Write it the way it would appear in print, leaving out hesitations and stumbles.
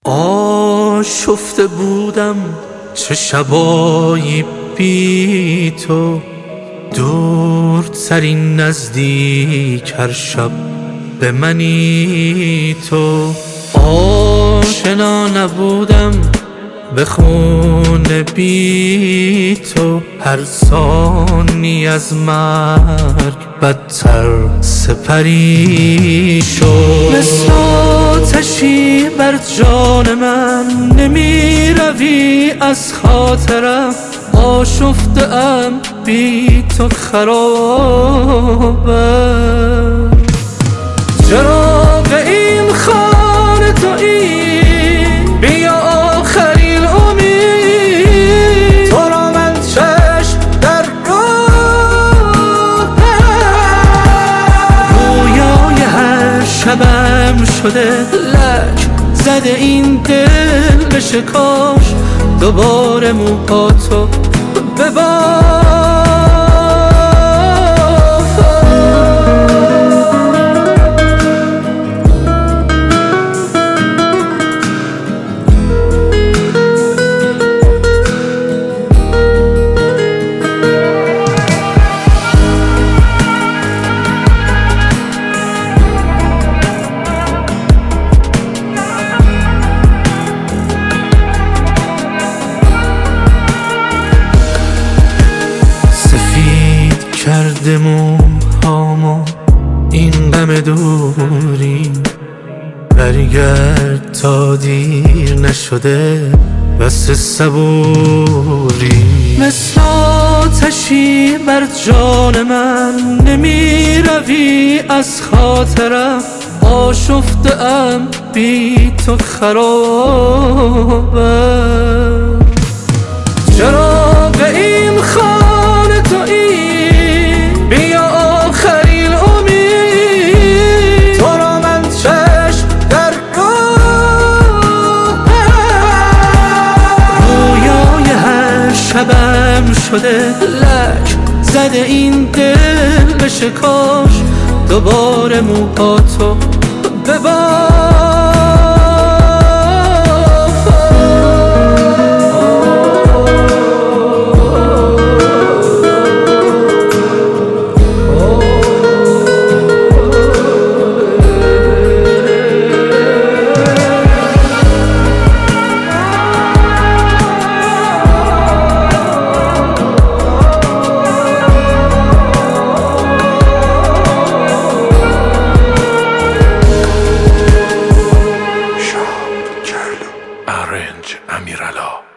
آشفته بودم چه شبایی بی تو، دورترین نزدیک هر شب به منی تو. آشنا نبودم به خون بی تو، هر ثانی از مرگ بدتر سپری شد. مثل آتشی بر جان من نمی روی از خاطرم، آشفته ام بی تو خرابم. چراغ این خانه تویی، بیا آخرین امید، تو را من چشم در راهم. رویای هر شبم شده لک زده این دل به شکاش، دوباره موهاتو ببار. کرده موهامو این غم دوری، برگرد تا دیر نشده بس صبوری. مثل آتشی بر جان من نمی روی از خاطرم، آشفته ام بی تو خرابم. چراغ این خانه تویی، بیا آخرین امید، تو را من چشم در راهم. رویای هر شبم شده لک زده این دل به شکاش، دوباره موهاتو ببار. Arrange Amirallah.